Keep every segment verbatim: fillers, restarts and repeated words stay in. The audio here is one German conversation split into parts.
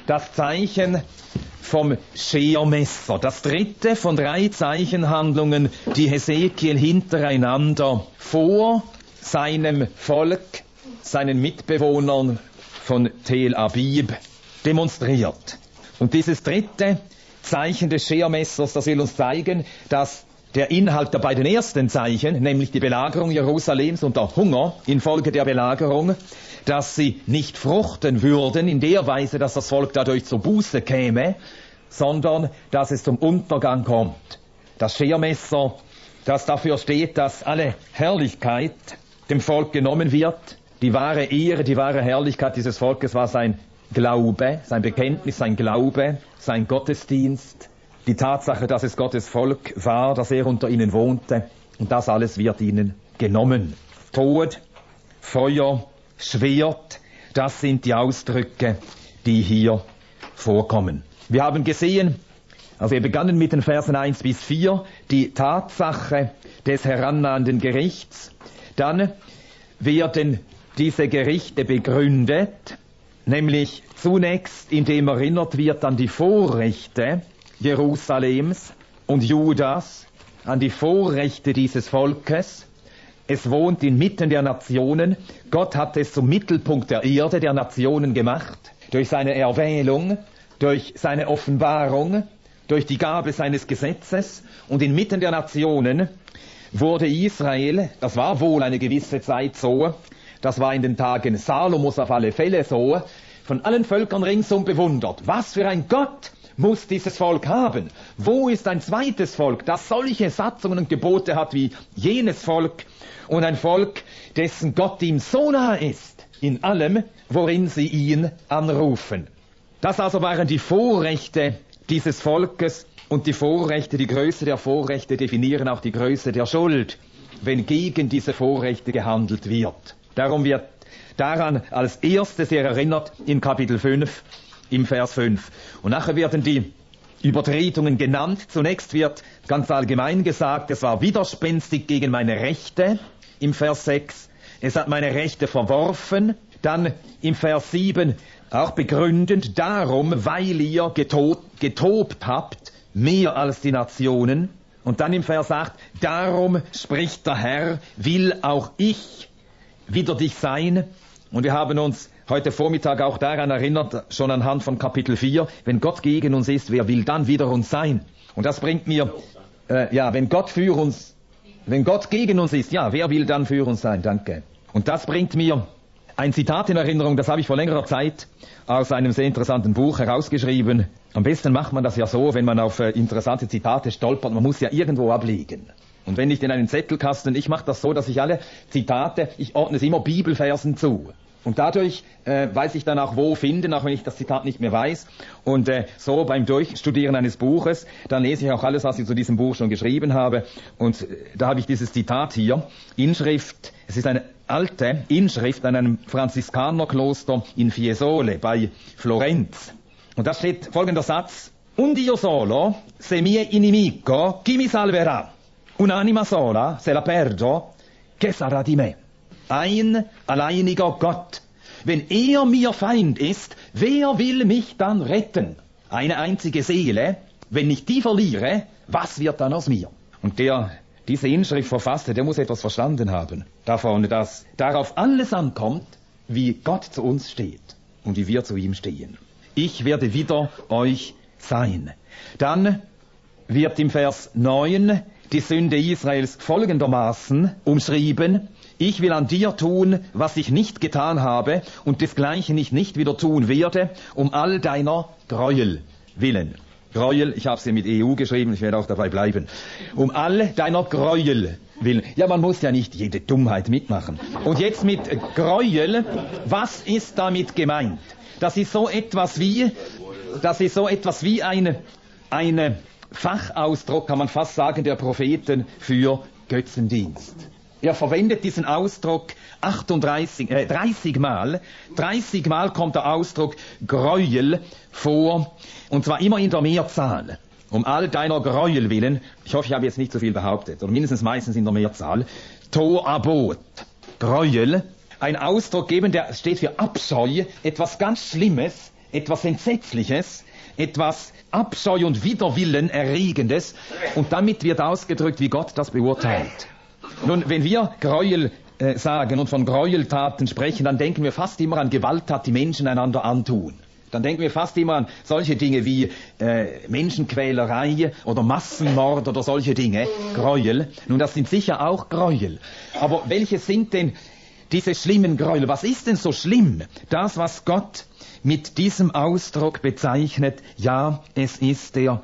das Zeichen vom Schermesser, das dritte von drei Zeichenhandlungen, die Hesekiel hintereinander vor seinem Volk, seinen Mitbewohnern von Tel Abib demonstriert. Und dieses dritte Zeichen des Schermessers, das will uns zeigen, dass der Inhalt der beiden ersten Zeichen, nämlich die Belagerung Jerusalems und der Hunger infolge der Belagerung, dass sie nicht fruchten würden in der Weise, dass das Volk dadurch zur Buße käme, sondern dass es zum Untergang kommt. Das Schermesser, das dafür steht, dass alle Herrlichkeit dem Volk genommen wird. Die wahre Ehre, die wahre Herrlichkeit dieses Volkes war sein Glaube, sein Bekenntnis, sein Glaube, sein Gottesdienst, die Tatsache, dass es Gottes Volk war, dass er unter ihnen wohnte, und das alles wird ihnen genommen. Tod, Feuer, Schwert, das sind die Ausdrücke, die hier vorkommen. Wir haben gesehen, also wir begannen mit den Versen eins bis vier, die Tatsache des herannahenden Gerichts. Dann werden diese Gerichte begründet, nämlich zunächst, indem erinnert wird an die Vorrechte Jerusalems und Judas, an die Vorrechte dieses Volkes. Es wohnt inmitten der Nationen. Gott hat es zum Mittelpunkt der Erde, der Nationen gemacht, durch seine Erwählung, durch seine Offenbarung, durch die Gabe seines Gesetzes. Und inmitten der Nationen wurde Israel, das war wohl eine gewisse Zeit so, das war in den Tagen Salomos auf alle Fälle so, von allen Völkern ringsum bewundert. Was für ein Gott muss dieses Volk haben? Wo ist ein zweites Volk, das solche Satzungen und Gebote hat wie jenes Volk, und ein Volk, dessen Gott ihm so nahe ist, in allem, worin sie ihn anrufen? Das also waren die Vorrechte dieses Volkes, und die Vorrechte, die Größe der Vorrechte definieren auch die Größe der Schuld, wenn gegen diese Vorrechte gehandelt wird. Darum wird daran als erstes er erinnert in Kapitel fünf, im Vers fünf. Und nachher werden die Übertretungen genannt. Zunächst wird ganz allgemein gesagt, es war widerspenstig gegen meine Rechte, im Vers sechs. Es hat meine Rechte verworfen. Dann im Vers sieben auch begründend, darum, weil ihr getobt, getobt habt, mehr als die Nationen. Und dann im Vers acht, darum spricht der Herr, will auch ich wider dich sein. Und wir haben uns heute Vormittag auch daran erinnert, schon anhand von Kapitel vier, wenn Gott gegen uns ist, wer will dann wider uns sein? Und das bringt mir, äh, ja, wenn Gott für uns, wenn Gott gegen uns ist, ja, wer will dann für uns sein? Danke. Und das bringt mir ein Zitat in Erinnerung, das habe ich vor längerer Zeit aus einem sehr interessanten Buch herausgeschrieben. Am besten macht man das ja so, wenn man auf äh, interessante Zitate stolpert, man muss ja irgendwo ablegen. Und wenn nicht in einen Zettelkasten, ich mache das so, dass ich alle Zitate, ich ordne es immer Bibelversen zu. Und dadurch äh, weiß ich dann auch, wo finden, auch wenn ich das Zitat nicht mehr weiß. Und äh, so beim Durchstudieren eines Buches, dann lese ich auch alles, was ich zu diesem Buch schon geschrieben habe. Und äh, da habe ich dieses Zitat hier, Inschrift, es ist eine alte Inschrift an einem Franziskanerkloster in Fiesole bei Florenz. Und da steht folgender Satz, Und io solo, se mie inimico, chi mi salverà? Un'anima sola, se la perdo, che sarà di me? Ein alleiniger Gott. Wenn er mir Feind ist, wer will mich dann retten? Eine einzige Seele, wenn ich die verliere, was wird dann aus mir? Und der diese Inschrift verfasste, der muss etwas verstanden haben davon, dass darauf alles ankommt, wie Gott zu uns steht und wie wir zu ihm stehen. Ich werde wider euch sein. Dann wird im Vers neun die Sünde Israels folgendermaßen umschrieben. Ich will an dir tun, was ich nicht getan habe, und desgleichen ich nicht wieder tun werde, um all deiner Gräuel willen. Gräuel, ich habe sie mit E U geschrieben, ich werde auch dabei bleiben. Um all deiner Gräuel willen. Ja, man muss ja nicht jede Dummheit mitmachen. Und jetzt mit Gräuel, was ist damit gemeint? Das ist so etwas wie, das ist so etwas wie eine, eine Fachausdruck, kann man fast sagen, der Propheten für Götzendienst. Er verwendet diesen Ausdruck achtunddreißig, äh, dreißig Mal. dreißig Mal kommt der Ausdruck Gräuel vor, und zwar immer in der Mehrzahl. Um all deiner Gräuel willen, ich hoffe, ich habe jetzt nicht so viel behauptet, oder mindestens meistens in der Mehrzahl, Toabot, Gräuel, ein Ausdruck geben, der steht für Abscheu, etwas ganz Schlimmes, etwas Entsetzliches, etwas Abscheu und Widerwillen erregendes, und damit wird ausgedrückt, wie Gott das beurteilt. Nun, wenn wir Gräuel äh, sagen und von Gräueltaten sprechen, dann denken wir fast immer an Gewalttat, die Menschen einander antun. Dann denken wir fast immer an solche Dinge wie äh, Menschenquälerei oder Massenmord oder solche Dinge, Gräuel. Nun, das sind sicher auch Gräuel. Aber welche sind denn diese schlimmen Gräuel? Was ist denn so schlimm? Das, was Gott mit diesem Ausdruck bezeichnet, ja, es ist der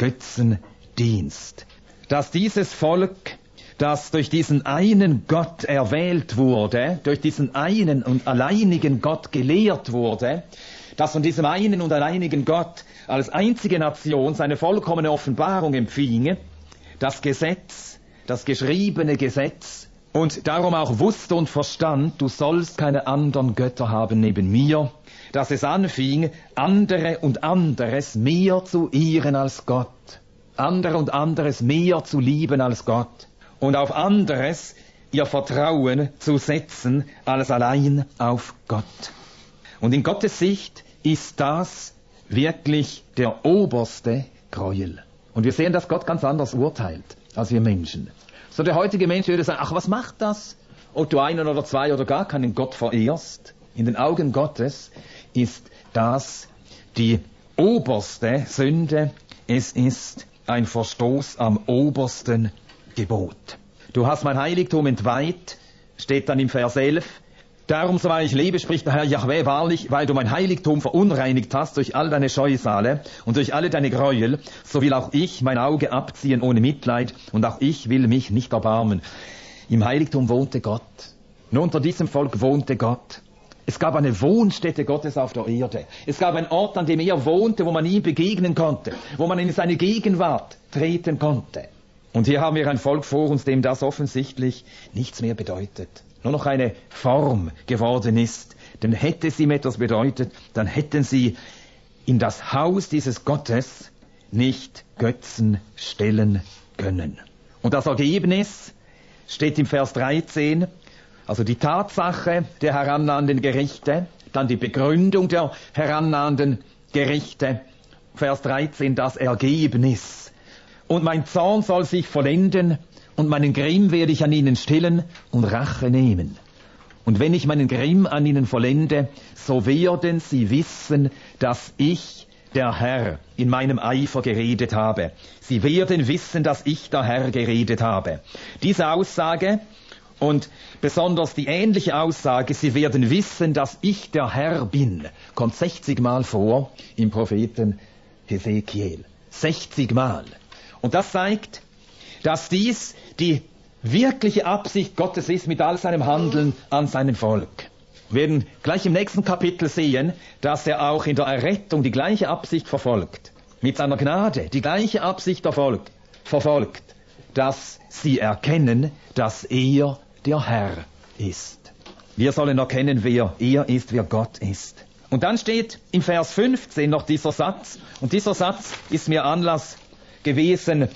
Götzendienst. Dass dieses Volk, das durch diesen einen Gott erwählt wurde, durch diesen einen und alleinigen Gott gelehrt wurde, dass von diesem einen und alleinigen Gott als einzige Nation seine vollkommene Offenbarung empfing, das Gesetz, das geschriebene Gesetz, und darum auch wusste und verstand, du sollst keine anderen Götter haben neben mir, dass es anfing, andere und anderes mehr zu ehren als Gott, andere und anderes mehr zu lieben als Gott und auf anderes ihr Vertrauen zu setzen als allein auf Gott. Und in Gottes Sicht ist das wirklich der oberste Gräuel. Und wir sehen, dass Gott ganz anders urteilt als wir Menschen. So der heutige Mensch würde sagen, ach, was macht das, ob du einen oder zwei oder gar keinen Gott verehrst? In den Augen Gottes ist das die oberste Sünde. Es ist ein Verstoß am obersten Gebot. Du hast mein Heiligtum entweiht, steht dann im Vers elf. Darum, so wahr ich lebe, spricht der Herr Jahweh wahrlich, weil du mein Heiligtum verunreinigt hast durch all deine Scheusale und durch alle deine Gräuel, so will auch ich mein Auge abziehen ohne Mitleid, und auch ich will mich nicht erbarmen. Im Heiligtum wohnte Gott. Nur unter diesem Volk wohnte Gott. Es gab eine Wohnstätte Gottes auf der Erde. Es gab einen Ort, an dem er wohnte, wo man ihm begegnen konnte, wo man in seine Gegenwart treten konnte. Und hier haben wir ein Volk vor uns, dem das offensichtlich nichts mehr bedeutet. Nur noch eine Form geworden ist. Denn hätte es ihm etwas bedeutet, dann hätten sie in das Haus dieses Gottes nicht Götzen stellen können. Und das Ergebnis steht im Vers dreizehn, also die Tatsache der herannahenden Gerichte, dann die Begründung der herannahenden Gerichte, Vers dreizehn, das Ergebnis. Und mein Zorn soll sich vollenden, und meinen Grimm werde ich an ihnen stillen und Rache nehmen. Und wenn ich meinen Grimm an ihnen vollende, so werden sie wissen, dass ich, der Herr, in meinem Eifer geredet habe. Sie werden wissen, dass ich, der Herr, geredet habe. Diese Aussage und besonders die ähnliche Aussage, sie werden wissen, dass ich, der Herr, bin, kommt sechzig Mal vor im Propheten Hesekiel. sechzig Mal. Und das zeigt, dass dies die wirkliche Absicht Gottes ist mit all seinem Handeln an seinem Volk. Wir werden gleich im nächsten Kapitel sehen, dass er auch in der Errettung die gleiche Absicht verfolgt. Mit seiner Gnade die gleiche Absicht verfolgt, verfolgt, dass sie erkennen, dass er der Herr ist. Wir sollen erkennen, wer er ist, wer Gott ist. Und dann steht im Vers fünfzehn noch dieser Satz, und dieser Satz ist mir Anlass gewesen,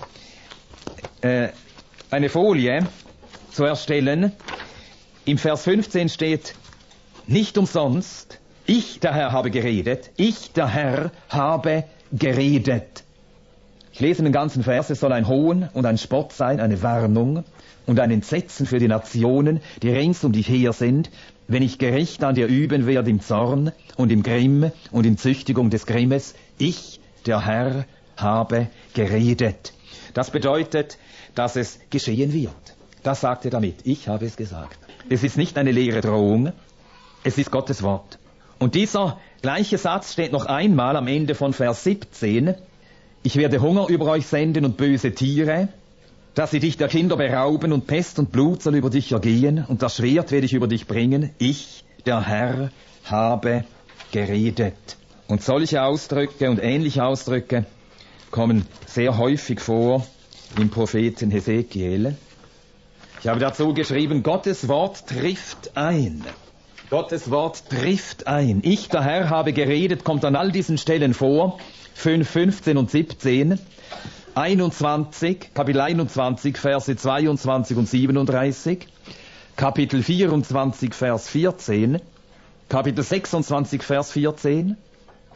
äh, eine Folie zu erstellen. Im Vers fünfzehn steht, nicht umsonst, ich, der Herr, habe geredet, ich, der Herr, habe geredet. Ich lese den ganzen Vers, es soll ein Hohn und ein Spott sein, eine Warnung und ein Entsetzen für die Nationen, die rings um dich her sind, wenn ich Gericht an dir üben werde im Zorn und im Grimm und in Züchtigung des Grimmes. Ich, der Herr, habe geredet. Das bedeutet, dass es geschehen wird. Das sagt er damit. Ich habe es gesagt. Es ist nicht eine leere Drohung, es ist Gottes Wort. Und dieser gleiche Satz steht noch einmal am Ende von Vers siebzehn. Ich werde Hunger über euch senden und böse Tiere, dass sie dich der Kinder berauben, und Pest und Blut soll über dich ergehen, und das Schwert werde ich über dich bringen. Ich, der Herr, habe geredet. Und solche Ausdrücke und ähnliche Ausdrücke kommen sehr häufig vor im Propheten Hesekiel. Ich habe dazu geschrieben, Gottes Wort trifft ein. Gottes Wort trifft ein. Ich, der Herr, habe geredet, kommt an all diesen Stellen vor. fünf, fünfzehn und siebzehn. einundzwanzig, Kapitel einundzwanzig, Verse zweiundzwanzig und siebenunddreißig. Kapitel vierundzwanzig, Vers vierzehn. Kapitel sechsundzwanzig, Vers vierzehn.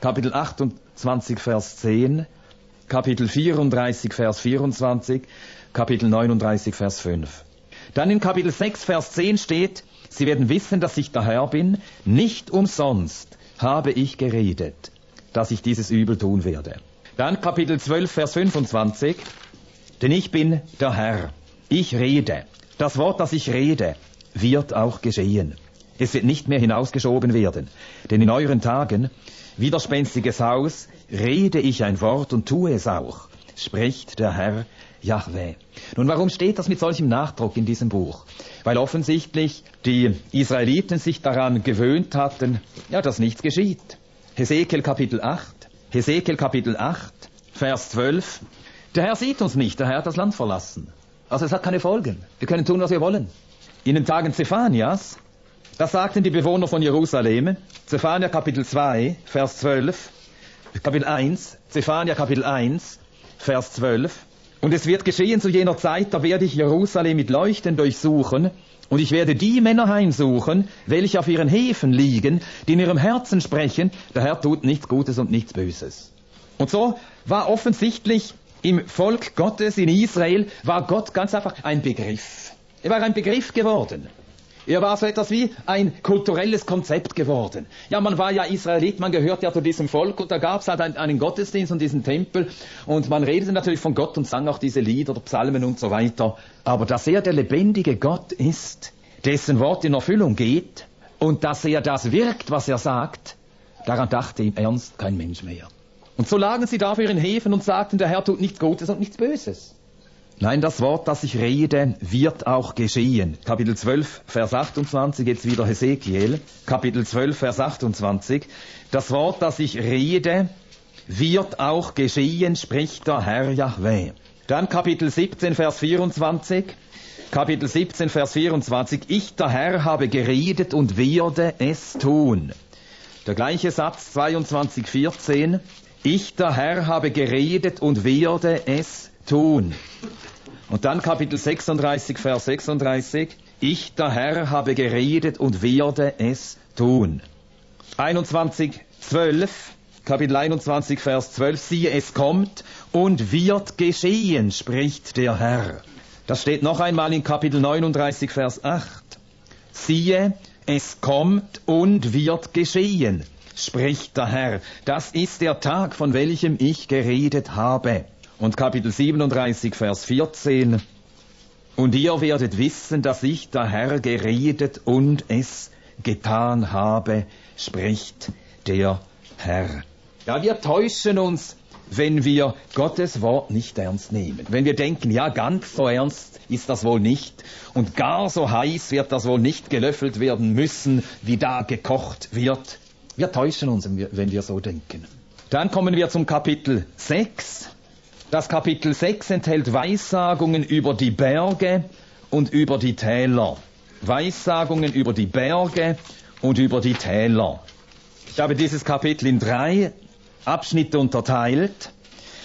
Kapitel achtundzwanzig, Vers zehn, Kapitel vierunddreißig, Vers vierundzwanzig, Kapitel neununddreißig, Vers fünf. Dann in Kapitel sechs, Vers zehn steht, sie werden wissen, dass ich der Herr bin, nicht umsonst habe ich geredet, dass ich dieses Übel tun werde. Dann Kapitel zwölf, Vers fünfundzwanzig, denn ich bin der Herr, ich rede. Das Wort, das ich rede, wird auch geschehen. Es wird nicht mehr hinausgeschoben werden, denn in euren Tagen, widerspenstiges Haus, rede ich ein Wort und tue es auch, spricht der Herr Jahwe. Nun, warum steht das mit solchem Nachdruck in diesem Buch? Weil offensichtlich die Israeliten sich daran gewöhnt hatten, ja, dass nichts geschieht. Hesekiel Kapitel acht, Hesekiel Kapitel acht, Vers zwölf. Der Herr sieht uns nicht, der Herr hat das Land verlassen. Also es hat keine Folgen. Wir können tun, was wir wollen. In den Tagen Zephanias, das sagten die Bewohner von Jerusalem, Zephania Kapitel zwei, Vers zwölf, Kapitel eins, Zephania Kapitel eins, Vers zwölf. Und es wird geschehen zu jener Zeit, da werde ich Jerusalem mit Leuchten durchsuchen, und ich werde die Männer heimsuchen, welche auf ihren Häfen liegen, die in ihrem Herzen sprechen, der Herr tut nichts Gutes und nichts Böses. Und so war offensichtlich im Volk Gottes in Israel, war Gott ganz einfach ein Begriff. Er war ein Begriff geworden. Er war so etwas wie ein kulturelles Konzept geworden. Ja, man war ja Israelit, man gehört ja zu diesem Volk, und da gab es halt einen, einen Gottesdienst und diesen Tempel, und man redete natürlich von Gott und sang auch diese Lieder, Psalmen und so weiter. Aber dass er der lebendige Gott ist, dessen Wort in Erfüllung geht, und dass er das wirkt, was er sagt, daran dachte im Ernst kein Mensch mehr. Und so lagen sie da für ihren Häfen und sagten, der Herr tut nichts Gutes und nichts Böses. Nein, das Wort, das ich rede, wird auch geschehen. Kapitel zwölf, Vers achtundzwanzig, jetzt wieder Hesekiel. Kapitel zwölf, Vers achtundzwanzig. Das Wort, das ich rede, wird auch geschehen, spricht der Herr Jahwe. Dann Kapitel siebzehn, Vers vierundzwanzig. Kapitel siebzehn, Vers vierundzwanzig. Ich, der Herr, habe geredet und werde es tun. Der gleiche Satz, zweiundzwanzig, vierzehn. Ich, der Herr, habe geredet und werde es tun. Und dann Kapitel sechsunddreißig, Vers sechsunddreißig. Ich, der Herr, habe geredet und werde es tun. einundzwanzig, zwölf. Kapitel einundzwanzig, Vers zwölf. Siehe, es kommt und wird geschehen, spricht der Herr. Das steht noch einmal in Kapitel neununddreißig, Vers acht. Siehe, es kommt und wird geschehen, spricht der Herr. Das ist der Tag, von welchem ich geredet habe. Und Kapitel siebenunddreißig, Vers vierzehn. Und ihr werdet wissen, dass ich, der Herr, geredet und es getan habe, spricht der Herr. Ja, wir täuschen uns, wenn wir Gottes Wort nicht ernst nehmen. Wenn wir denken, ja, ganz so ernst ist das wohl nicht und gar so heiß wird das wohl nicht gelöffelt werden müssen, wie da gekocht wird. Wir täuschen uns, wenn wir so denken. Dann kommen wir zum Kapitel sechs. Das Kapitel sechs enthält Weissagungen über die Berge und über die Täler. Weissagungen über die Berge und über die Täler. Ich habe dieses Kapitel in drei Abschnitte unterteilt.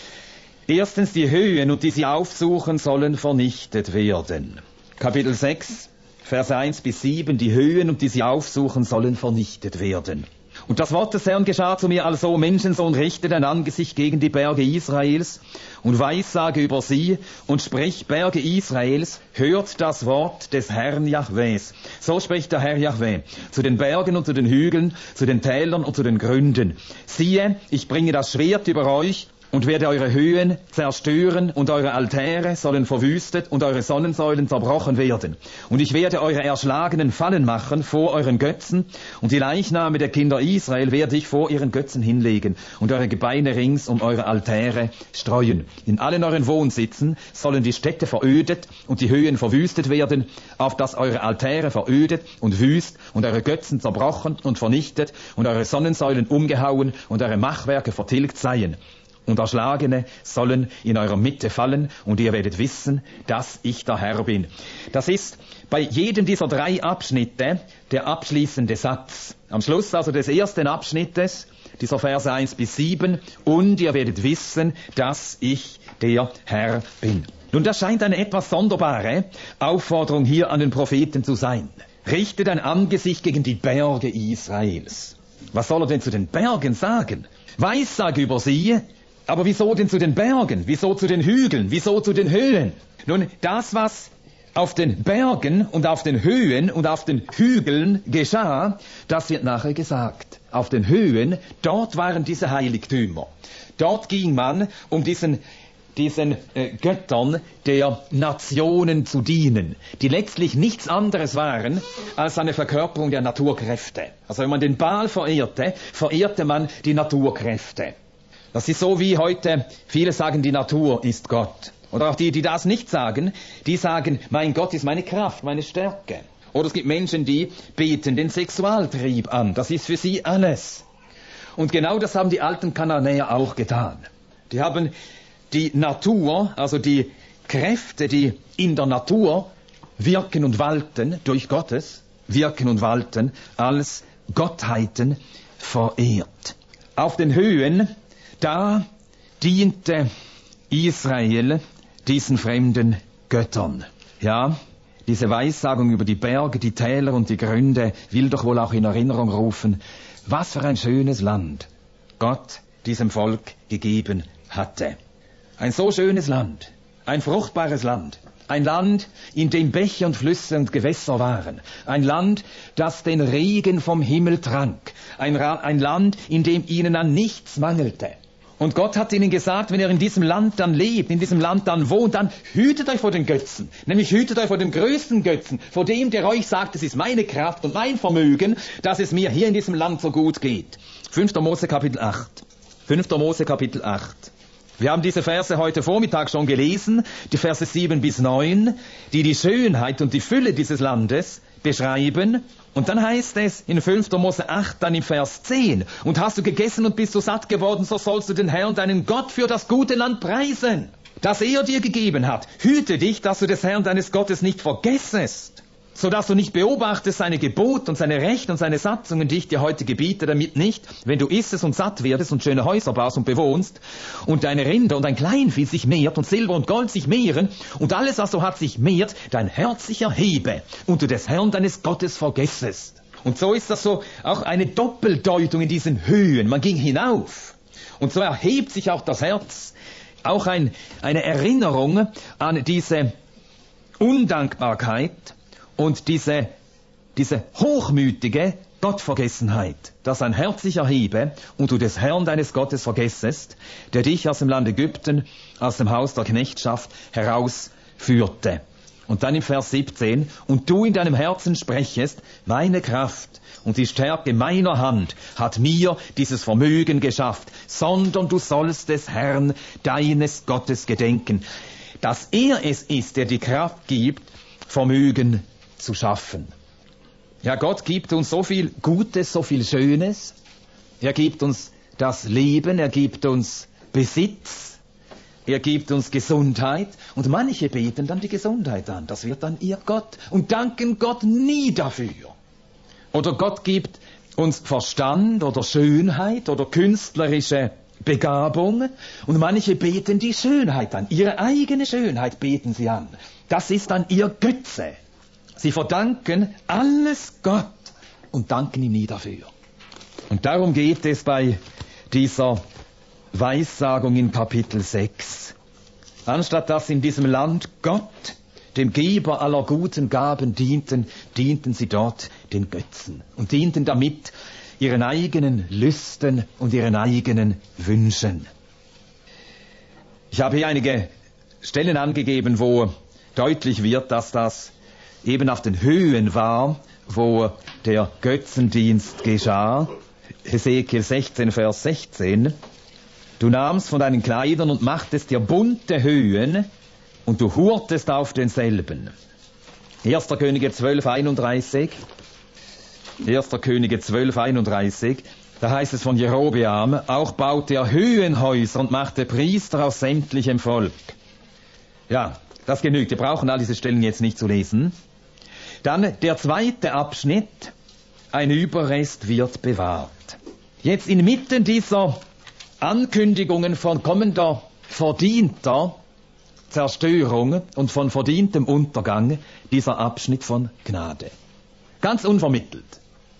Erstens, die Höhen, und die sie aufsuchen, sollen vernichtet werden. Kapitel sechs, Verse eins bis sieben, die Höhen, und die sie aufsuchen, sollen vernichtet werden. Und das Wort des Herrn geschah zu mir also: Menschensohn, richte dein Angesicht gegen die Berge Israels und weissage über sie und sprich: Berge Israels, hört das Wort des Herrn Jahwes. So spricht der Herr Jahwe zu den Bergen und zu den Hügeln, zu den Tälern und zu den Gründen. Siehe, ich bringe das Schwert über euch und werde eure Höhen zerstören, und eure Altäre sollen verwüstet und eure Sonnensäulen zerbrochen werden. Und ich werde eure Erschlagenen fallen machen vor euren Götzen, und die Leichname der Kinder Israel werde ich vor ihren Götzen hinlegen und eure Gebeine rings um eure Altäre streuen. In allen euren Wohnsitzen sollen die Städte verödet und die Höhen verwüstet werden, auf dass eure Altäre verödet und wüst und eure Götzen zerbrochen und vernichtet und eure Sonnensäulen umgehauen und eure Machwerke vertilgt seien. Und Erschlagene sollen in eurer Mitte fallen, und ihr werdet wissen, dass ich der Herr bin. Das ist bei jedem dieser drei Abschnitte der abschließende Satz. Am Schluss also des ersten Abschnittes, dieser Verse eins bis sieben, und ihr werdet wissen, dass ich der Herr bin. Nun, das scheint eine etwas sonderbare Aufforderung hier an den Propheten zu sein. Richte dein Angesicht gegen die Berge Israels. Was soll er denn zu den Bergen sagen? Weissage über sie, aber wieso denn zu den Bergen? Wieso zu den Hügeln? Wieso zu den Höhen? Nun, das, was auf den Bergen und auf den Höhen und auf den Hügeln geschah, das wird nachher gesagt. Auf den Höhen, dort waren diese Heiligtümer. Dort ging man, um diesen, diesen äh, Göttern der Nationen zu dienen, die letztlich nichts anderes waren als eine Verkörperung der Naturkräfte. Also wenn man den Baal verehrte, verehrte man die Naturkräfte. Das ist so wie heute, viele sagen, die Natur ist Gott. Oder auch die, die das nicht sagen, die sagen, mein Gott ist meine Kraft, meine Stärke. Oder es gibt Menschen, die beten den Sexualtrieb an. Das ist für sie alles. Und genau das haben die alten Kananäer auch getan. Die haben die Natur, also die Kräfte, die in der Natur wirken und walten, durch Gottes wirken und walten, als Gottheiten verehrt. Auf den Höhen, da diente Israel diesen fremden Göttern. Ja, diese Weissagung über die Berge, die Täler und die Gründe will doch wohl auch in Erinnerung rufen, was für ein schönes Land Gott diesem Volk gegeben hatte. Ein so schönes Land, ein fruchtbares Land, ein Land, in dem Bäche und Flüsse und Gewässer waren, ein Land, das den Regen vom Himmel trank, ein, Ra- ein Land, in dem ihnen an nichts mangelte. Und Gott hat ihnen gesagt, wenn ihr in diesem Land dann lebt, in diesem Land dann wohnt, dann hütet euch vor den Götzen. Nämlich hütet euch vor dem größten Götzen, vor dem, der euch sagt, es ist meine Kraft und mein Vermögen, dass es mir hier in diesem Land so gut geht. fünfter Mose Kapitel acht. fünfter Mose Kapitel acht. Wir haben diese Verse heute Vormittag schon gelesen, die Verse sieben bis neun, die die Schönheit und die Fülle dieses Landes beschreiben. Und dann heißt es in fünfter Mose acht, dann im Vers zehn, und hast du gegessen und bist du satt geworden, so sollst du den Herrn, deinen Gott, für das gute Land preisen, das er dir gegeben hat. Hüte dich, dass du des Herrn, deines Gottes, nicht vergessest, sodass du nicht beobachtest seine Gebote und seine Rechte und seine Satzungen, die ich dir heute gebiete, damit nicht, wenn du issest und satt werdest und schöne Häuser baust und bewohnst, und deine Rinder und dein Kleinvieh sich mehrt und Silber und Gold sich mehren, und alles, was du hast, sich mehrt, dein Herz sich erhebe, und du des Herrn, deines Gottes, vergessest. Und so ist das so auch eine Doppeldeutung in diesen Höhen. Man ging hinauf, und so erhebt sich auch das Herz, auch ein, eine Erinnerung an diese Undankbarkeit, und diese, diese hochmütige Gottvergessenheit, dass ein Herz sich erhebe und du des Herrn deines Gottes vergessest, der dich aus dem Land Ägypten, aus dem Haus der Knechtschaft herausführte. Und dann im Vers siebzehn, und du in deinem Herzen sprechest, meine Kraft und die Stärke meiner Hand hat mir dieses Vermögen geschafft, sondern du sollst des Herrn, deines Gottes gedenken, dass er es ist, der die Kraft gibt, Vermögen zu schaffen. Ja, Gott gibt uns so viel Gutes, so viel Schönes. Er gibt uns das Leben, er gibt uns Besitz, er gibt uns Gesundheit. Und manche beten dann die Gesundheit an. Das wird dann ihr Gott und danken Gott nie dafür. Oder Gott gibt uns Verstand oder Schönheit oder künstlerische Begabung. Und manche beten die Schönheit an. Ihre eigene Schönheit beten sie an. Das ist dann ihr Götze. Sie verdanken alles Gott und danken ihm nie dafür. Und darum geht es bei dieser Weissagung in Kapitel sechs. Anstatt dass in diesem Land Gott, dem Geber aller guten Gaben, dienten, dienten sie dort den Götzen und dienten damit ihren eigenen Lüsten und ihren eigenen Wünschen. Ich habe hier einige Stellen angegeben, wo deutlich wird, dass das eben auf den Höhen war, wo der Götzendienst geschah. Hesekiel sechzehn, Vers sechzehn. Du nahmst von deinen Kleidern und machtest dir bunte Höhen und du hurtest auf denselben. erster Könige zwölf, einunddreißig. erster Könige zwölf, einunddreißig. Da heißt es von Jerobeam, auch baute er Höhenhäuser und machte Priester aus sämtlichem Volk. Ja, das genügt. Wir brauchen all diese Stellen jetzt nicht zu lesen. Dann der zweite Abschnitt, ein Überrest wird bewahrt. Jetzt inmitten dieser Ankündigungen von kommender verdienter Zerstörung und von verdientem Untergang, dieser Abschnitt von Gnade. Ganz unvermittelt.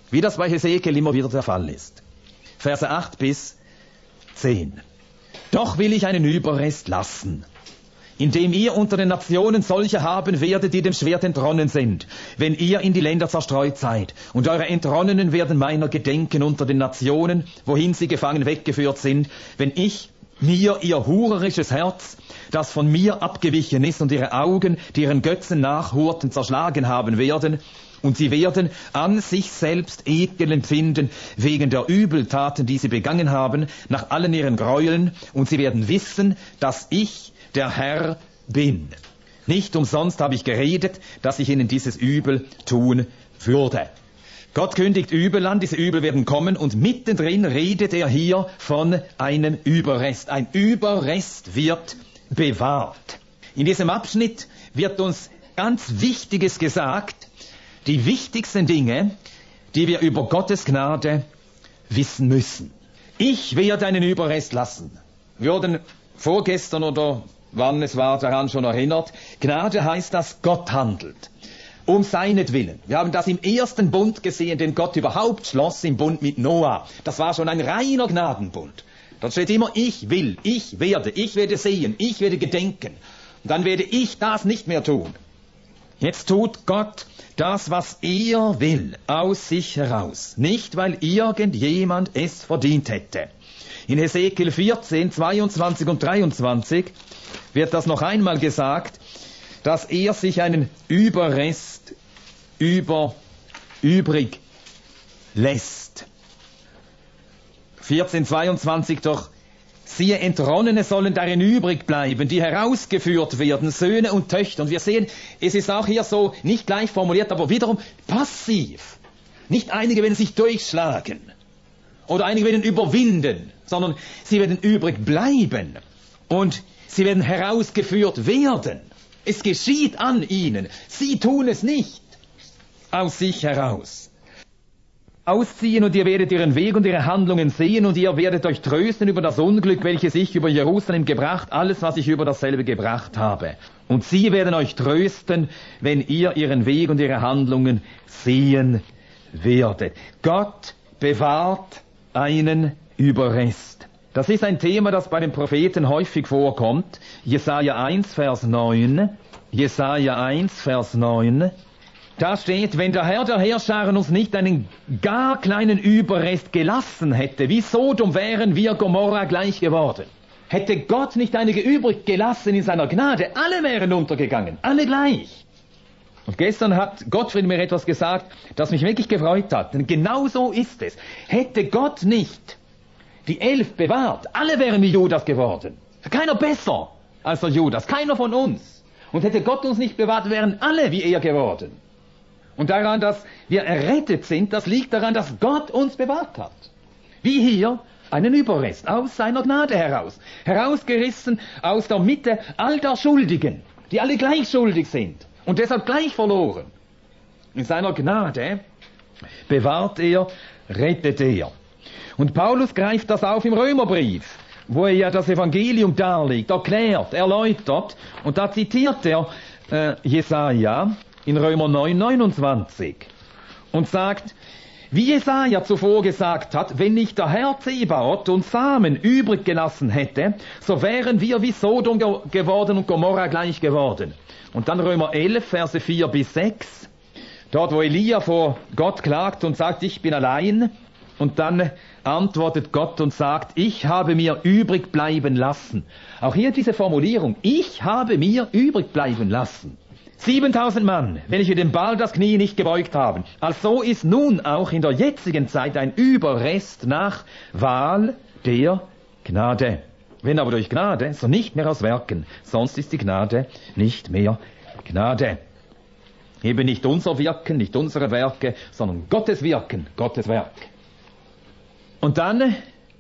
wie das bei Hesekiel immer wieder der Fall ist. Verse acht bis zehn. Doch will ich einen Überrest lassen, indem ihr unter den Nationen solche haben werdet, die dem Schwert entronnen sind, wenn ihr in die Länder zerstreut seid. Und eure Entronnenen werden meiner gedenken unter den Nationen, wohin sie gefangen weggeführt sind, wenn ich mir ihr hurerisches Herz, das von mir abgewichen ist, und ihre Augen, die ihren Götzen nachhurten, zerschlagen haben werden, und sie werden an sich selbst Ekel empfinden wegen der Übeltaten, die sie begangen haben, nach allen ihren Gräueln, und sie werden wissen, dass ich der Herr bin. Nicht umsonst habe ich geredet, dass ich ihnen dieses Übel tun würde. Gott kündigt Übel an, diese Übel werden kommen, und mittendrin redet er hier von einem Überrest. Ein Überrest wird bewahrt. In diesem Abschnitt wird uns ganz Wichtiges gesagt, die wichtigsten Dinge, die wir über Gottes Gnade wissen müssen. Ich werde einen Überrest lassen. Wir wurden vorgestern oder wann es war daran schon erinnert. Gnade heißt, dass Gott handelt. Um seinetwillen. Wir haben das im ersten Bund gesehen, den Gott überhaupt schloss, im Bund mit Noah. Das war schon ein reiner Gnadenbund. Dort steht immer, ich will, ich werde, ich werde sehen, ich werde gedenken. Und dann werde ich das nicht mehr tun. Jetzt tut Gott das, was er will, aus sich heraus. Nicht, weil irgendjemand es verdient hätte. In Hesekiel vierzehn, zweiundzwanzig und dreiundzwanzig wird das noch einmal gesagt, dass er sich einen Überrest über übrig lässt. vierzehn, zweiundzwanzig doch, siehe, Entronnene sollen darin übrig bleiben, die herausgeführt werden, Söhne und Töchter. Und wir sehen, es ist auch hier so, nicht gleich formuliert, aber wiederum passiv. Nicht einige werden sich durchschlagen oder einige werden überwinden, sondern sie werden übrig bleiben und sie werden herausgeführt werden. Es geschieht an ihnen. Sie tun es nicht aus sich heraus. Ausziehen, und ihr werdet ihren Weg und ihre Handlungen sehen, und ihr werdet euch trösten über das Unglück, welches ich über Jerusalem gebracht, alles, was ich über dasselbe gebracht habe. Und sie werden euch trösten, wenn ihr ihren Weg und ihre Handlungen sehen werdet. Gott bewahrt einen Überrest. Das ist ein Thema, das bei den Propheten häufig vorkommt. Jesaja eins, Vers neun. Jesaja eins, Vers neun. Da steht, wenn der Herr der Heerscharen uns nicht einen gar kleinen Überrest gelassen hätte, wie Sodom wären wir Gomorra gleich geworden. Hätte Gott nicht einige übrig gelassen in seiner Gnade, alle wären untergegangen, alle gleich. Und gestern hat Gottfried mir etwas gesagt, das mich wirklich gefreut hat. Denn genau so ist es. Hätte Gott nicht die elf bewahrt, alle wären wie Judas geworden. Keiner besser als der Judas, keiner von uns. Und hätte Gott uns nicht bewahrt, wären alle wie er geworden. Und daran, dass wir errettet sind, das liegt daran, dass Gott uns bewahrt hat. Wie hier einen Überrest aus seiner Gnade heraus. Herausgerissen aus der Mitte all der Schuldigen, die alle gleich schuldig sind und deshalb gleich verloren. In seiner Gnade bewahrt er, rettet er. Und Paulus greift das auf im Römerbrief, wo er ja das Evangelium darlegt, erklärt, erläutert. Und da zitiert er äh, Jesaja in Römer neun, neunundzwanzig und sagt, wie Jesaja zuvor gesagt hat, wenn nicht der Herr Zebaoth uns Samen übrig gelassen hätte, so wären wir wie Sodom ge- geworden und Gomorra gleich geworden. Und dann Römer elf, Verse vier bis sechs, dort wo Elia vor Gott klagt und sagt, ich bin allein, und dann antwortet Gott und sagt, ich habe mir übrig bleiben lassen. Auch hier diese Formulierung, ich habe mir übrig bleiben lassen. siebentausend Mann, welche dem Baal das Knie nicht gebeugt haben. Also ist nun auch in der jetzigen Zeit ein Überrest nach Wahl der Gnade. Wenn aber durch Gnade, so nicht mehr aus Werken, sonst ist die Gnade nicht mehr Gnade. Eben nicht unser Wirken, nicht unsere Werke, sondern Gottes Wirken, Gottes Werk. Und dann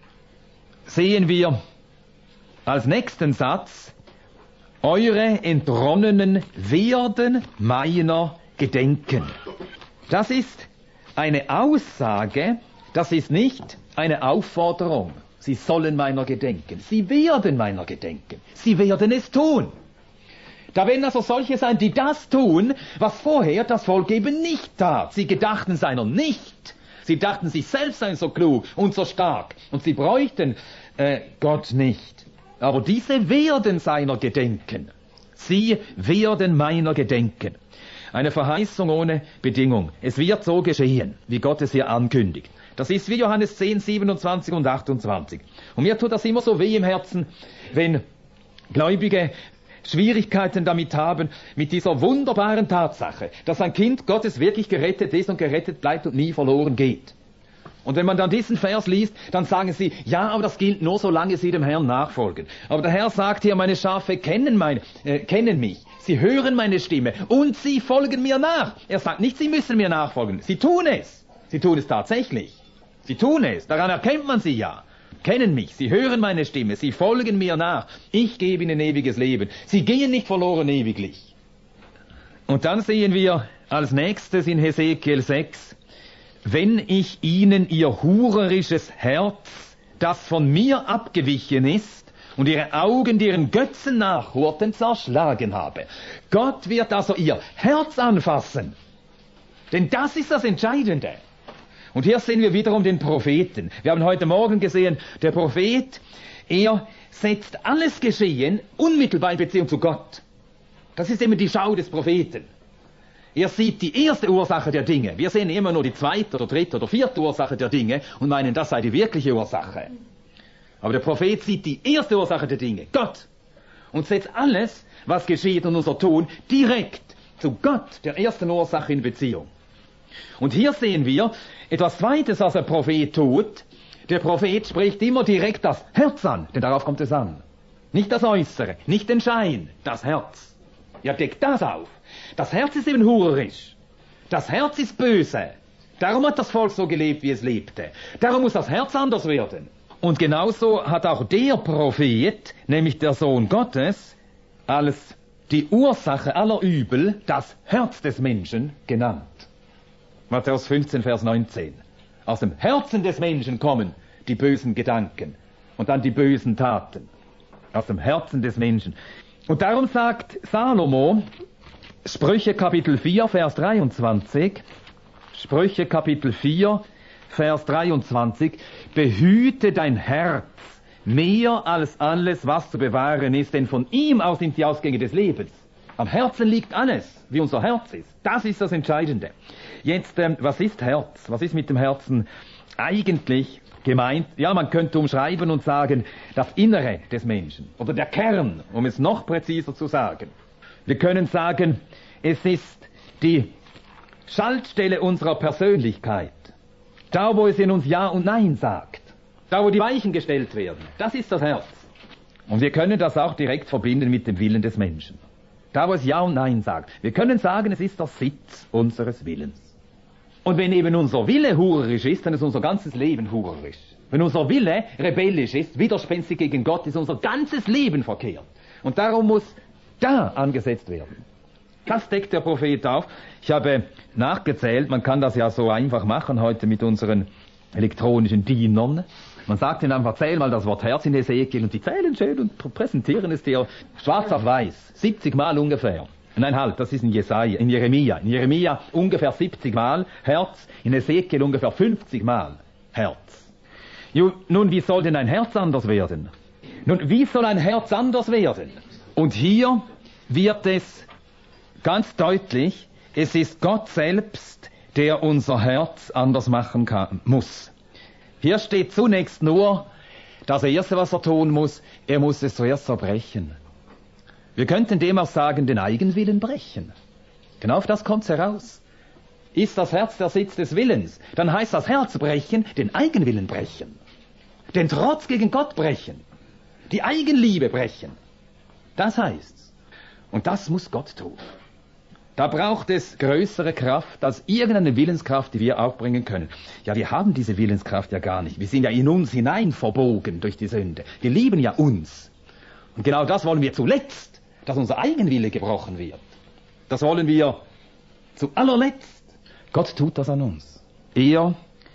sehen wir als nächsten Satz, eure Entronnenen werden meiner gedenken. Das ist eine Aussage, das ist nicht eine Aufforderung. Sie sollen meiner gedenken. Sie werden meiner gedenken. Sie werden es tun. Da werden also solche sein, die das tun, was vorher das Volk eben nicht tat. Sie gedachten seiner nicht. Sie dachten, sie selbst seien so klug und so stark und sie bräuchten äh, Gott nicht. Aber diese werden seiner gedenken. Sie werden meiner gedenken. Eine Verheißung ohne Bedingung. Es wird so geschehen, wie Gott es hier ankündigt. Das ist wie Johannes zehn, siebenundzwanzig und achtundzwanzig. Und mir tut das immer so weh im Herzen, wenn Gläubige Schwierigkeiten damit haben, mit dieser wunderbaren Tatsache, dass ein Kind Gottes wirklich gerettet ist und gerettet bleibt und nie verloren geht. Und wenn man dann diesen Vers liest, dann sagen sie, ja, aber das gilt nur, solange sie dem Herrn nachfolgen. Aber der Herr sagt hier, meine Schafe kennen, mein, äh, kennen mich, sie hören meine Stimme und sie folgen mir nach. Er sagt nicht, sie müssen mir nachfolgen, sie tun es. Sie tun es tatsächlich. Sie tun es, daran erkennt man sie ja. Kennen mich, sie hören meine Stimme, sie folgen mir nach. Ich gebe ihnen ewiges Leben. Sie gehen nicht verloren ewiglich. Und dann sehen wir als nächstes in Hesekiel sechs, wenn ich ihnen ihr hurerisches Herz, das von mir abgewichen ist, und ihre Augen, die ihren Götzen nachhurten, zerschlagen habe. Gott wird also ihr Herz anfassen. Denn das ist das Entscheidende. Und hier sehen wir wiederum den Propheten. Wir haben heute Morgen gesehen, der Prophet, er setzt alles Geschehen unmittelbar in Beziehung zu Gott. Das ist eben die Schau des Propheten. Er sieht die erste Ursache der Dinge. Wir sehen immer nur die zweite oder dritte oder vierte Ursache der Dinge und meinen, das sei die wirkliche Ursache. Aber der Prophet sieht die erste Ursache der Dinge, Gott. Und setzt alles, was geschieht und unser Tun, direkt zu Gott, der ersten Ursache, in Beziehung. Und hier sehen wir etwas Zweites, was der Prophet tut. Der Prophet spricht immer direkt das Herz an, denn darauf kommt es an. Nicht das Äußere, nicht den Schein, das Herz. Er deckt das auf. Das Herz ist eben hurerisch. Das Herz ist böse. Darum hat das Volk so gelebt, wie es lebte. Darum muss das Herz anders werden. Und genauso hat auch der Prophet, nämlich der Sohn Gottes, als die Ursache aller Übel das Herz des Menschen genannt. Matthäus fünfzehn, Vers neunzehn. Aus dem Herzen des Menschen kommen die bösen Gedanken und dann die bösen Taten. Aus dem Herzen des Menschen. Und darum sagt Salomo, Sprüche Kapitel vier, Vers dreiundzwanzig, Sprüche Kapitel vier, Vers dreiundzwanzig, behüte dein Herz mehr als alles, was zu bewahren ist, denn von ihm aus sind die Ausgänge des Lebens. Am Herzen liegt alles, wie unser Herz ist. Das ist das Entscheidende. Jetzt, ähm, was ist Herz? Was ist mit dem Herzen eigentlich gemeint? Ja, man könnte umschreiben und sagen, das Innere des Menschen oder der Kern, um es noch präziser zu sagen. Wir können sagen, es ist die Schaltstelle unserer Persönlichkeit. Da, wo es in uns Ja und Nein sagt. Da, wo die Weichen gestellt werden. Das ist das Herz. Und wir können das auch direkt verbinden mit dem Willen des Menschen. Da, wo es Ja und Nein sagt. Wir können sagen, es ist der Sitz unseres Willens. Und wenn eben unser Wille hurerisch ist, dann ist unser ganzes Leben hurerisch. Wenn unser Wille rebellisch ist, widerspenstig gegen Gott, ist unser ganzes Leben verkehrt. Und darum muss da angesetzt werden. Das deckt der Prophet auf. Ich habe nachgezählt, man kann das ja so einfach machen heute mit unseren elektronischen Dienern. Man sagt ihnen einfach, zähl mal das Wort Herz in Hesekiel und die zählen schön und präsentieren es dir schwarz auf weiß. siebzig Mal ungefähr. Nein, halt, das ist in Jesaja, in Jeremia. In Jeremia ungefähr siebzig Mal Herz, in Hesekiel ungefähr fünfzig Mal Herz. Nun, wie soll denn ein Herz anders werden? Nun, wie soll ein Herz anders werden? Und hier wird es ganz deutlich, es ist Gott selbst, der unser Herz anders machen kann, muss. Hier steht zunächst nur, das Erste, was er tun muss, er muss es zuerst zerbrechen. Wir könnten dem auch sagen, den Eigenwillen brechen. Genau auf das kommt es heraus. Ist das Herz der Sitz des Willens, dann heißt das Herz brechen, den Eigenwillen brechen. Den Trotz gegen Gott brechen. Die Eigenliebe brechen. Das heißt's. Und das muss Gott tun. Da braucht es größere Kraft als irgendeine Willenskraft, die wir aufbringen können. Ja, wir haben diese Willenskraft ja gar nicht. Wir sind ja in uns hinein verbogen durch die Sünde. Wir lieben ja uns. Und genau das wollen wir zuletzt, dass unser Eigenwille gebrochen wird. Das wollen wir zu allerletzt. Gott tut das an uns. Er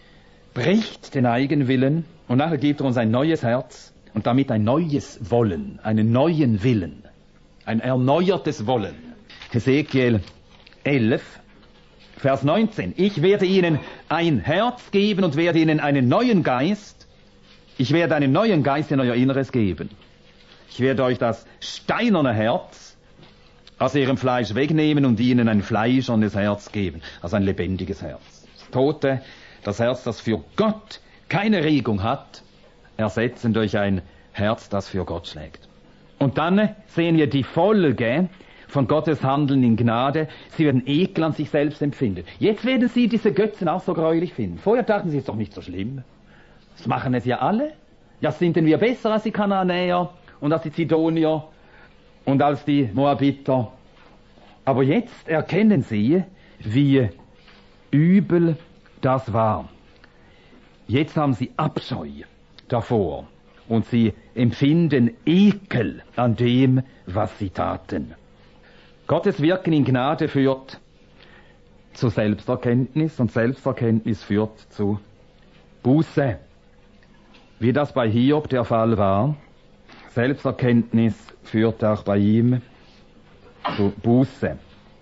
bricht den Eigenwillen und nachher gibt er uns ein neues Herz und damit ein neues Wollen, einen neuen Willen, ein erneuertes Wollen. Hesekiel elf, Vers neunzehn. Ich werde ihnen ein Herz geben und werde ihnen einen neuen Geist. Ich werde einen neuen Geist in euer Inneres geben. Ich werde euch das steinerne Herz aus ihrem Fleisch wegnehmen und ihnen ein fleischernes Herz geben. Also ein lebendiges Herz. Das Tote, das Herz, das für Gott keine Regung hat, ersetzen durch ein Herz, das für Gott schlägt. Und dann sehen wir die Folge von Gottes Handeln in Gnade. Sie werden Ekel an sich selbst empfinden. Jetzt werden sie diese Götzen auch so gräulich finden. Vorher dachten sie, es ist doch nicht so schlimm. Das machen es ja alle. Ja, sind denn wir besser als die Kanaanäer und als die Zidonier und als die Moabiter? Aber jetzt erkennen sie, wie übel das war. Jetzt haben sie Abscheu davor und sie empfinden Ekel an dem, was sie taten. Gottes Wirken in Gnade führt zu Selbsterkenntnis und Selbsterkenntnis führt zu Buße. Wie das bei Hiob der Fall war, Selbsterkenntnis führt auch bei ihm zu Buße.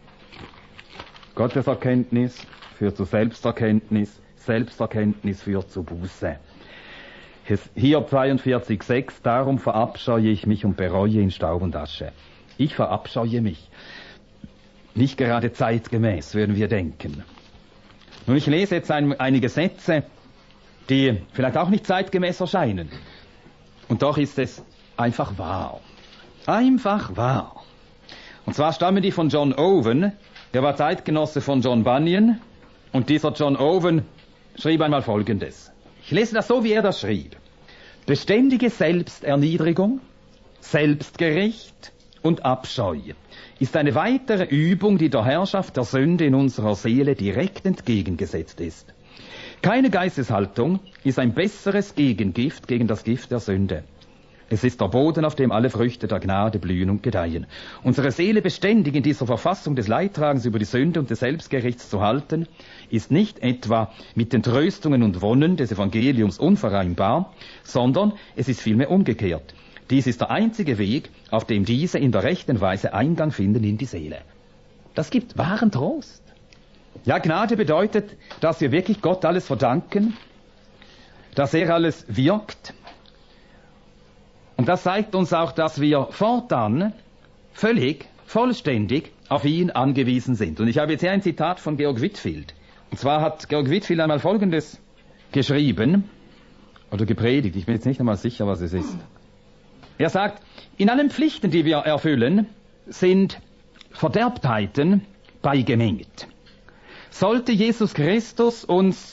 Gottes Erkenntnis führt zu Selbsterkenntnis, Selbsterkenntnis führt zu Buße. Hiob zweiundvierzig, sechs, darum verabscheue ich mich und bereue in Staub und Asche. Ich verabscheue mich. Nicht gerade zeitgemäß, würden wir denken. Nun, ich lese jetzt ein, einige Sätze, die vielleicht auch nicht zeitgemäß erscheinen. Und doch ist es einfach wahr. Einfach wahr. Und zwar stammen die von John Owen, der war Zeitgenosse von John Bunyan, und dieser John Owen schrieb einmal Folgendes. Ich lese das so, wie er das schrieb. Beständige Selbsterniedrigung, Selbstgericht und Abscheu ist eine weitere Übung, die der Herrschaft der Sünde in unserer Seele direkt entgegengesetzt ist. Keine Geisteshaltung ist ein besseres Gegengift gegen das Gift der Sünde. Es ist der Boden, auf dem alle Früchte der Gnade blühen und gedeihen. Unsere Seele beständig in dieser Verfassung des Leidtragens über die Sünde und des Selbstgerichts zu halten, ist nicht etwa mit den Tröstungen und Wonnen des Evangeliums unvereinbar, sondern es ist vielmehr umgekehrt. Dies ist der einzige Weg, auf dem diese in der rechten Weise Eingang finden in die Seele. Das gibt wahren Trost. Ja, Gnade bedeutet, dass wir wirklich Gott alles verdanken, dass er alles wirkt. Und das zeigt uns auch, dass wir fortan völlig, vollständig auf ihn angewiesen sind. Und ich habe jetzt hier ein Zitat von Georg Whitefield. Und zwar hat Georg Whitefield einmal Folgendes geschrieben oder gepredigt. Ich bin jetzt nicht einmal sicher, was es ist. Er sagt, in allen Pflichten, die wir erfüllen, sind Verderbtheiten beigemengt. Sollte Jesus Christus uns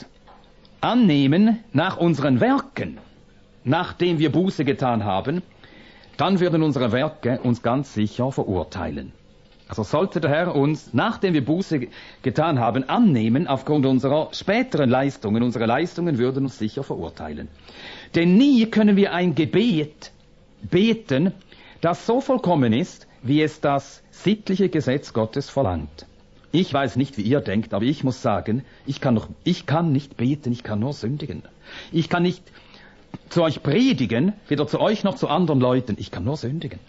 annehmen nach unseren Werken, nachdem wir Buße getan haben, dann würden unsere Werke uns ganz sicher verurteilen. Also sollte der Herr uns, nachdem wir Buße getan haben, annehmen aufgrund unserer späteren Leistungen, unsere Leistungen würden uns sicher verurteilen. Denn nie können wir ein Gebet beten, das so vollkommen ist, wie es das sittliche Gesetz Gottes verlangt. Ich weiß nicht, wie ihr denkt, aber ich muss sagen, ich kann, noch, ich kann nicht beten, ich kann nur sündigen. Ich kann nicht zu euch predigen, weder zu euch noch zu anderen Leuten, ich kann nur sündigen.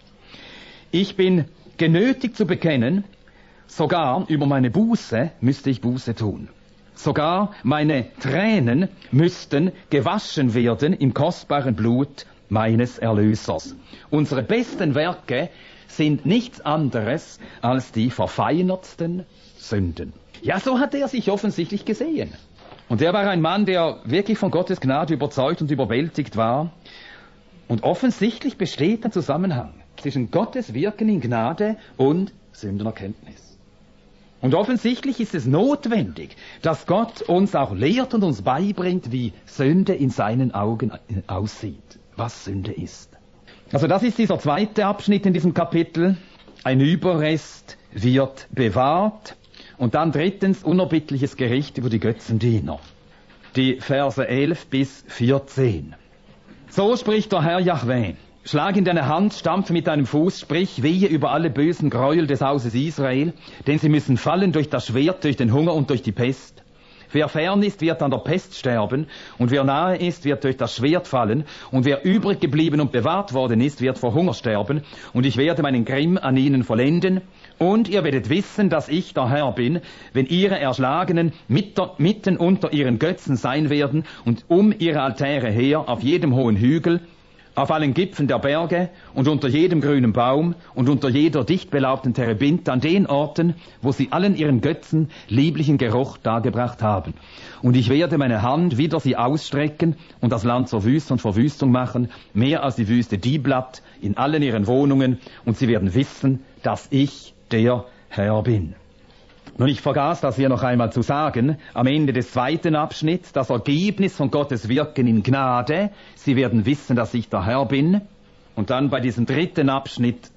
Ich bin genötigt zu bekennen, sogar über meine Buße müsste ich Buße tun. Sogar meine Tränen müssten gewaschen werden im kostbaren Blut meines Erlösers. Unsere besten Werke sind nichts anderes als die verfeinertsten Sünden. Ja, so hat er sich offensichtlich gesehen. Und er war ein Mann, der wirklich von Gottes Gnade überzeugt und überwältigt war. Und offensichtlich besteht ein Zusammenhang zwischen Gottes Wirken in Gnade und Sündenerkenntnis. Und offensichtlich ist es notwendig, dass Gott uns auch lehrt und uns beibringt, wie Sünde in seinen Augen aussieht, was Sünde ist. Also das ist dieser zweite Abschnitt in diesem Kapitel. Ein Überrest wird bewahrt. Und dann drittens, unerbittliches Gericht über die Götzendiener. Die Verse elf bis vierzehn. So spricht der Herr Jahweh. Schlag in deine Hand, stampfe mit deinem Fuß, sprich wehe über alle bösen Gräuel des Hauses Israel, denn sie müssen fallen durch das Schwert, durch den Hunger und durch die Pest. Wer fern ist, wird an der Pest sterben, und wer nahe ist, wird durch das Schwert fallen, und wer übrig geblieben und bewahrt worden ist, wird vor Hunger sterben, und ich werde meinen Grimm an ihnen vollenden, und ihr werdet wissen, dass ich der Herr bin, wenn ihre Erschlagenen mitten unter ihren Götzen sein werden und um ihre Altäre her auf jedem hohen Hügel, auf allen Gipfeln der Berge und unter jedem grünen Baum und unter jeder dicht belaubten Terebinte an den Orten, wo sie allen ihren Götzen lieblichen Geruch dargebracht haben. Und ich werde meine Hand wider sie ausstrecken und das Land zur Wüste und Verwüstung machen, mehr als die Wüste Diblat in allen ihren Wohnungen, und sie werden wissen, dass ich der Herr bin. Nun, ich vergaß das hier noch einmal zu sagen, am Ende des zweiten Abschnitts, das Ergebnis von Gottes Wirken in Gnade. Sie werden wissen, dass ich der Herr bin. Und dann bei diesem dritten Abschnitt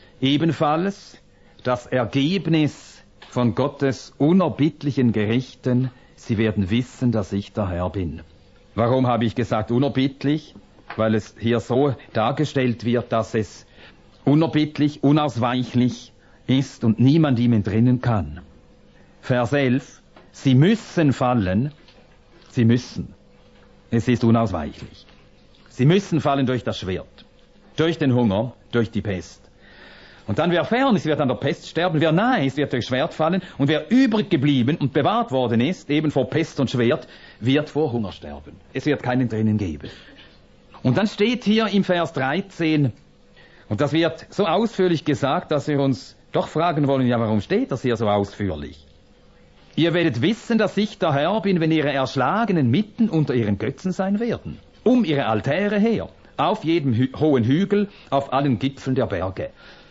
ebenfalls das Ergebnis von Gottes unerbittlichen Gerichten. Sie werden wissen, dass ich der Herr bin. Warum habe ich gesagt unerbittlich? Weil es hier so dargestellt wird, dass es unerbittlich, unausweichlich ist und niemand ihm entrinnen kann. Vers elf, sie müssen fallen, sie müssen. Es ist unausweichlich. Sie müssen fallen durch das Schwert, durch den Hunger, durch die Pest. Und dann, wer fern ist, wird an der Pest sterben, wer nahe ist, wird durch Schwert fallen, und wer übrig geblieben und bewahrt worden ist, eben vor Pest und Schwert, wird vor Hunger sterben. Es wird keinen drinnen geben. Und dann steht hier im Vers dreizehn, und das wird so ausführlich gesagt, dass wir uns doch fragen wollen, ja, warum steht das hier so ausführlich? Ihr werdet wissen, dass ich der Herr bin, wenn ihre Erschlagenen mitten unter ihren Götzen sein werden, um ihre Altäre her, auf jedem Hü- hohen Hügel, auf allen Gipfeln der Berge.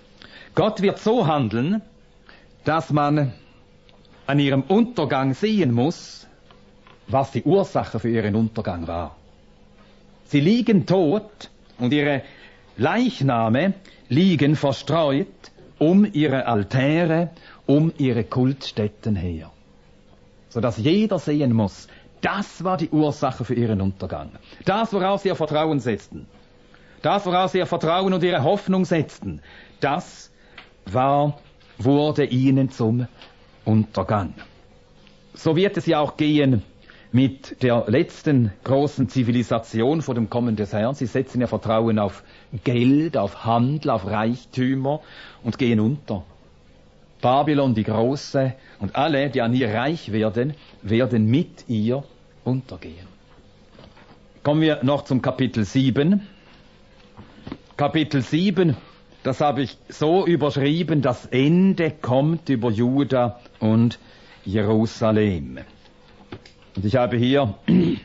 Gott wird so handeln, dass man an ihrem Untergang sehen muss, was die Ursache für ihren Untergang war. Sie liegen tot und ihre Leichname liegen verstreut um ihre Altäre, um ihre Kultstätten her. Sodass jeder sehen muss, das war die Ursache für ihren Untergang. Das, woraus sie ihr Vertrauen setzten. Das, woraus sie ihr Vertrauen und ihre Hoffnung setzten. Das war, wurde ihnen zum Untergang. So wird es ja auch gehen mit der letzten großen Zivilisation vor dem Kommen des Herrn. Sie setzen ihr Vertrauen auf Geld, auf Handel, auf Reichtümer und gehen unter. Babylon die Große und alle, die an ihr reich werden, werden mit ihr untergehen. Kommen wir noch zum Kapitel sieben. Kapitel sieben, das habe ich so überschrieben, das Ende kommt über Juda und Jerusalem. Und ich habe hier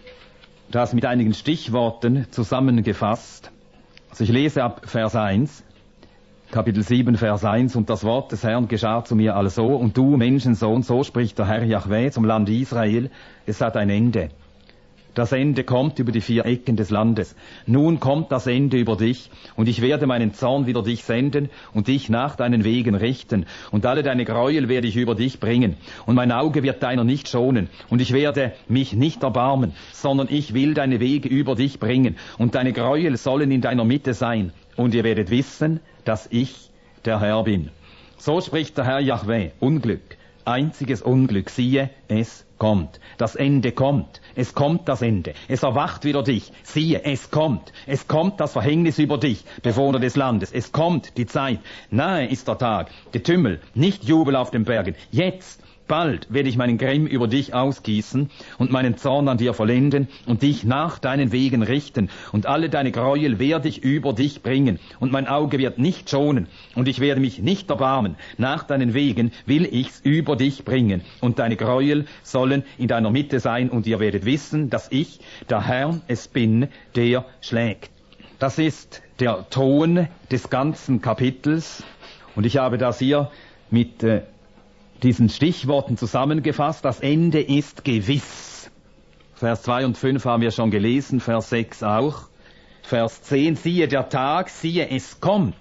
das mit einigen Stichworten zusammengefasst. Also ich lese ab Vers eins. Kapitel sieben, Vers eins, und das Wort des Herrn geschah zu mir also, und du, Menschensohn, so spricht der Herr Jahwe zum Land Israel, es hat ein Ende. Das Ende kommt über die vier Ecken des Landes. Nun kommt das Ende über dich, und ich werde meinen Zorn wider dich senden und dich nach deinen Wegen richten, und alle deine Gräuel werde ich über dich bringen, und mein Auge wird deiner nicht schonen, und ich werde mich nicht erbarmen, sondern ich will deine Wege über dich bringen, und deine Gräuel sollen in deiner Mitte sein, und ihr werdet wissen, dass ich der Herr bin. So spricht der Herr Jahwe, Unglück, einziges Unglück, siehe, es kommt. Das Ende kommt. Es kommt das Ende. Es erwacht wieder dich. Siehe, es kommt. Es kommt das Verhängnis über dich, Bewohner des Landes. Es kommt die Zeit. Nahe ist der Tag. Getümmel, nicht Jubel auf den Bergen. Jetzt, bald werde ich meinen Grimm über dich ausgießen und meinen Zorn an dir vollenden und dich nach deinen Wegen richten. Und alle deine Gräuel werde ich über dich bringen. Und mein Auge wird nicht schonen. Und ich werde mich nicht erbarmen. Nach deinen Wegen will ich's über dich bringen. Und deine Gräuel sollen in deiner Mitte sein. Und ihr werdet wissen, dass ich, der Herr, es bin, der schlägt. Das ist der Ton des ganzen Kapitels. Und ich habe das hier mit äh, diesen Stichworten zusammengefasst. Das Ende ist gewiss. Vers zwei und fünf haben wir schon gelesen, Vers sechs auch. Vers zehn, siehe der Tag, siehe es kommt.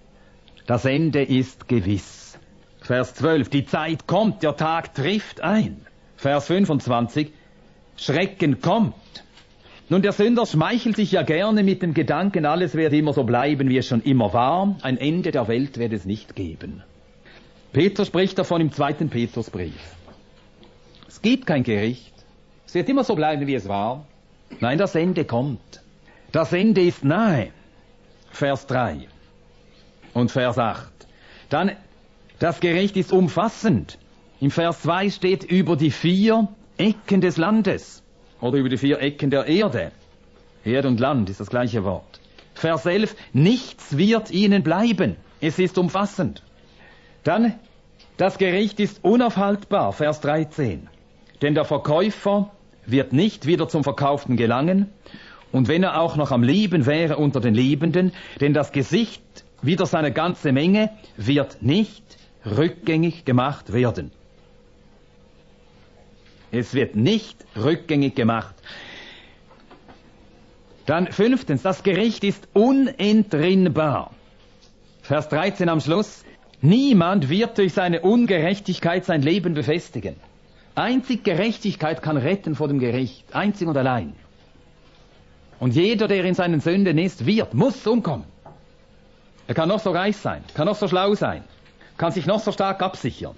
Das Ende ist gewiss. Vers zwölf, die Zeit kommt, der Tag trifft ein. Vers fünfundzwanzig, Schrecken kommt. Nun, der Sünder schmeichelt sich ja gerne mit dem Gedanken, alles werde immer so bleiben, wie es schon immer war. Ein Ende der Welt wird es nicht geben. Petrus spricht davon im zweiten Petrusbrief. Es gibt kein Gericht, Es wird immer so bleiben, wie es war. Nein, das Ende kommt. Das Ende ist nahe. Vers drei und Vers acht. Dann, das Gericht ist umfassend. Im Vers zwei steht über die vier Ecken des Landes oder über die vier Ecken der Erde. Erde und Land ist das gleiche Wort. Vers elf, nichts wird ihnen bleiben. Es ist umfassend. Dann, das Gericht ist unaufhaltbar. Vers dreizehn. Denn der Verkäufer wird nicht wieder zum Verkauften gelangen, und wenn er auch noch am Leben wäre unter den Lebenden, denn das Gesicht wider seine ganze Menge wird nicht rückgängig gemacht werden. Es wird nicht rückgängig gemacht. Dann fünftens, das Gericht ist unentrinnbar. Vers dreizehn am Schluss. Niemand wird durch seine Ungerechtigkeit sein Leben befestigen. Einzig Gerechtigkeit kann retten vor dem Gericht. Einzig und allein. Und jeder, der in seinen Sünden ist, wird, muss umkommen. Er kann noch so reich sein, kann noch so schlau sein, kann sich noch so stark absichern.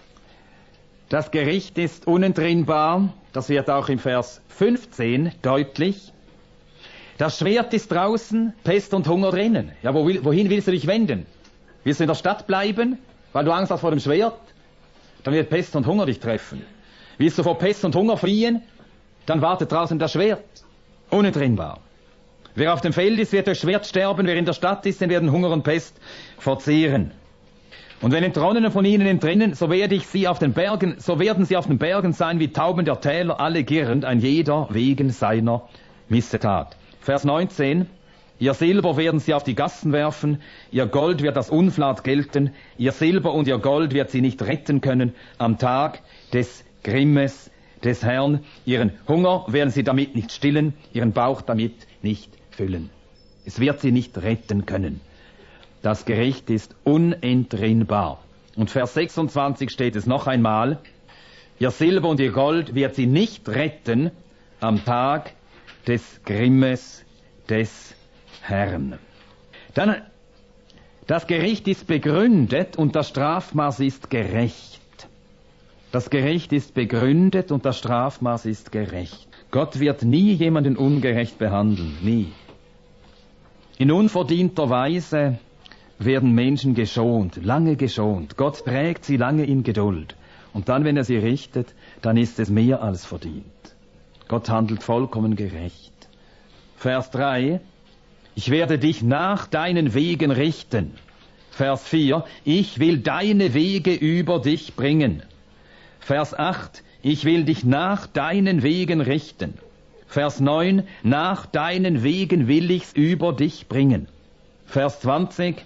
Das Gericht ist unentrinnbar. Das wird auch im Vers fünfzehn deutlich. Das Schwert ist draußen, Pest und Hunger drinnen. Ja, wo will, wohin willst du dich wenden? Willst du in der Stadt bleiben, weil du Angst hast vor dem Schwert? Dann wird Pest und Hunger dich treffen. Willst du vor Pest und Hunger fliehen? Dann wartet draußen das Schwert. Unentrinnbar. Wer auf dem Feld ist, wird durch Schwert sterben. Wer in der Stadt ist, den werden Hunger und Pest verzehren. Und wenn Entronnene von ihnen entrinnen, so werde ich sie auf den Bergen, so werden sie auf den Bergen sein wie Tauben der Täler, alle girrend, ein jeder wegen seiner Missetat. Vers neunzehn. Ihr Silber werden sie auf die Gassen werfen, ihr Gold wird als Unflat gelten, ihr Silber und ihr Gold wird sie nicht retten können am Tag des Grimmes des Herrn. Ihren Hunger werden sie damit nicht stillen, ihren Bauch damit nicht füllen. Es wird sie nicht retten können. Das Gericht ist unentrinnbar. Und Vers sechsundzwanzig steht es noch einmal. Ihr Silber und ihr Gold wird sie nicht retten am Tag des Grimmes des Herrn. Dann, das Gericht ist begründet und das Strafmaß ist gerecht. Das Gericht ist begründet und das Strafmaß ist gerecht. Gott wird nie jemanden ungerecht behandeln, nie. In unverdienter Weise werden Menschen geschont, lange geschont. Gott trägt sie lange in Geduld. Und dann, wenn er sie richtet, dann ist es mehr als verdient. Gott handelt vollkommen gerecht. Vers drei. Ich werde dich nach deinen Wegen richten. Vers vier. Ich will deine Wege über dich bringen. Vers acht. Ich will dich nach deinen Wegen richten. Vers neun. Nach deinen Wegen will ich's über dich bringen. Vers zwanzig.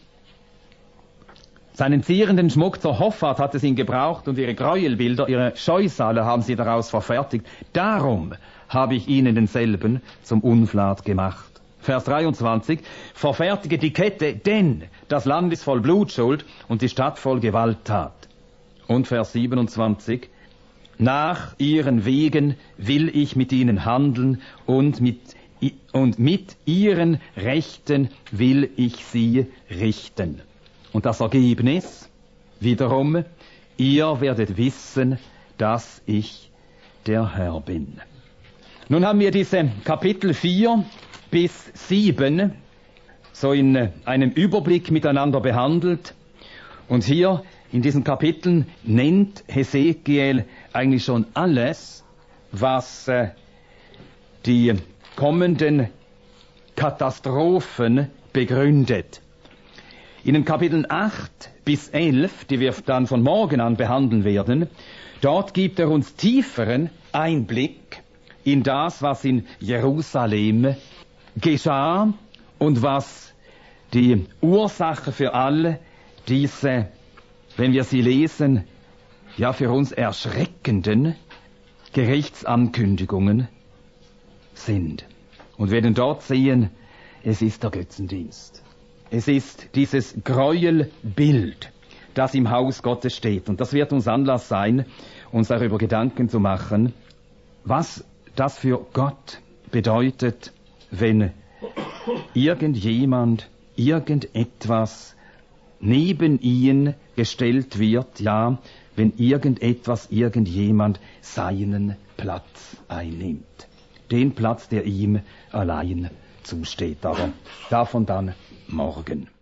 Seinen zierenden Schmuck zur Hoffart hat es ihn gebraucht und ihre Gräuelbilder, ihre Scheusale haben sie daraus verfertigt. Darum habe ich ihnen denselben zum Unflat gemacht. Vers dreiundzwanzig. Verfertige die Kette, denn das Land ist voll Blutschuld und die Stadt voll Gewalttat. Und Vers siebenundzwanzig. Nach ihren Wegen will ich mit ihnen handeln und mit, und mit ihren Rechten will ich sie richten. Und das Ergebnis, wiederum, ihr werdet wissen, dass ich der Herr bin. Nun haben wir diese Kapitel vier bis sieben so in einem Überblick miteinander behandelt. Und hier in diesen Kapiteln nennt Hesekiel eigentlich schon alles, was äh, die kommenden Katastrophen begründet. In den Kapiteln acht bis elf, die wir dann von morgen an behandeln werden, dort gibt er uns tieferen Einblick in das, was in Jerusalem geschah und was die Ursache für all diese, wenn wir sie lesen, ja für uns erschreckenden Gerichtsankündigungen sind. Und werden dort sehen, es ist der Götzendienst. Es ist dieses Gräuelbild, das im Haus Gottes steht. Und das wird uns Anlass sein, uns darüber Gedanken zu machen, was das für Gott bedeutet, wenn irgendjemand irgendetwas neben ihn gestellt wird, ja, wenn irgendetwas, irgendjemand seinen Platz einnimmt. Den Platz, der ihm allein zusteht. Aber davon dann morgen.